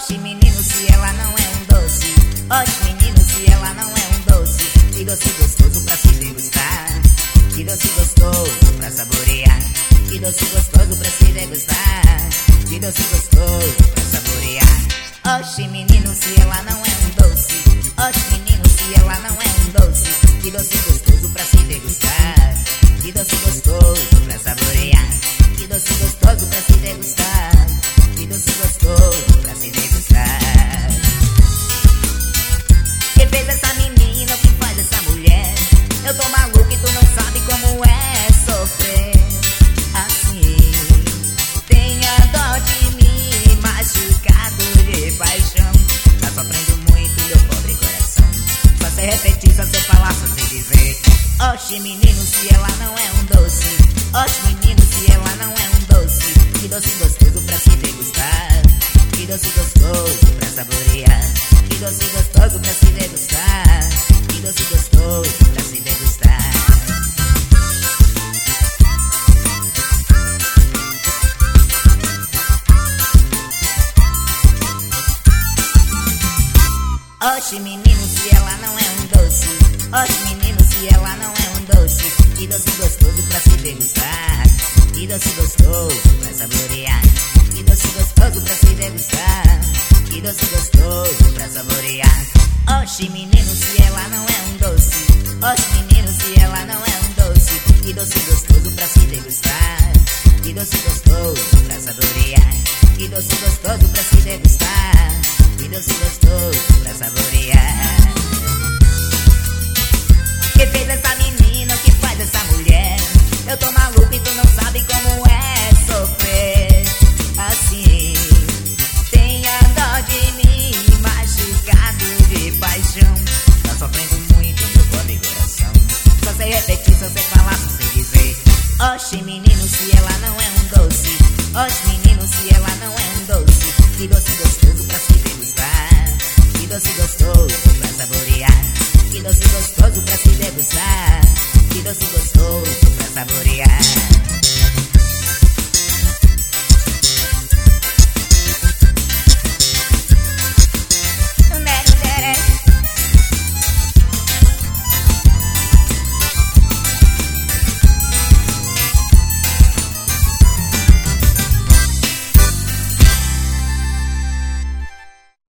Oxe menino, se ela não é um doce. Oxe menino, se ela não é um doce. Que doce gostoso pra se degustar. Que doce gostoso pra saborear. Que doce gostoso pra se degustar. Que doce gostoso pra saborear. Oxe menino, se ela não é um doce. Oxe menino, se ela não é um doce. Que doce gostoso pra se degustar. Que doce gostoso pra saborear. Que doce gostoso pra se degustar. Que doce gostoso pra se degustar. Quem fez essa menina, o que faz essa mulher? Eu tô maluco e tu não sabe como é sofrer assim. Tenha dó de mim, machucado de paixão. Tá sofrendo muito meu pobre coração. Só sei repetir, só sei falar, só sei dizer. Oxe menino, se ela não é um doce. Oxe menino, se ela não é um doce. Que doce gostoso pra se degustar. Que doce gostoso pra saborear. Que doce gostoso pra se degustar. Que doce gostoso pra se degustar. Oxe menino, se ela não é um doce. Oxe menino, se ela não é um doce. Que doce gostoso pra se degustar. Que doce gostoso pra saborear. Que doce gostoso pra se degustar. Que doce gostoso pra saborear. Oxe menino, se ela não é um doce. Oxe menino, se ela não é um doce. Que doce gostoso pra se degustar. Que doce gostoso pra saborear. Que doce gostoso pra se degustar. Que doce gostoso pra saborear. Quem fez essa menina, o que faz essa mulher? Eu tô maluco e tu não sabe como é sofrer assim. Tenha dó de mim, machucado de paixão. Tá sofrendo muito meu pobre coração. Só sei repetir, só sei falar, só sei dizer. Oxe menino, se ela não é um doce. Oxe menino, se ela não é um doce. Que doce gostoso pra se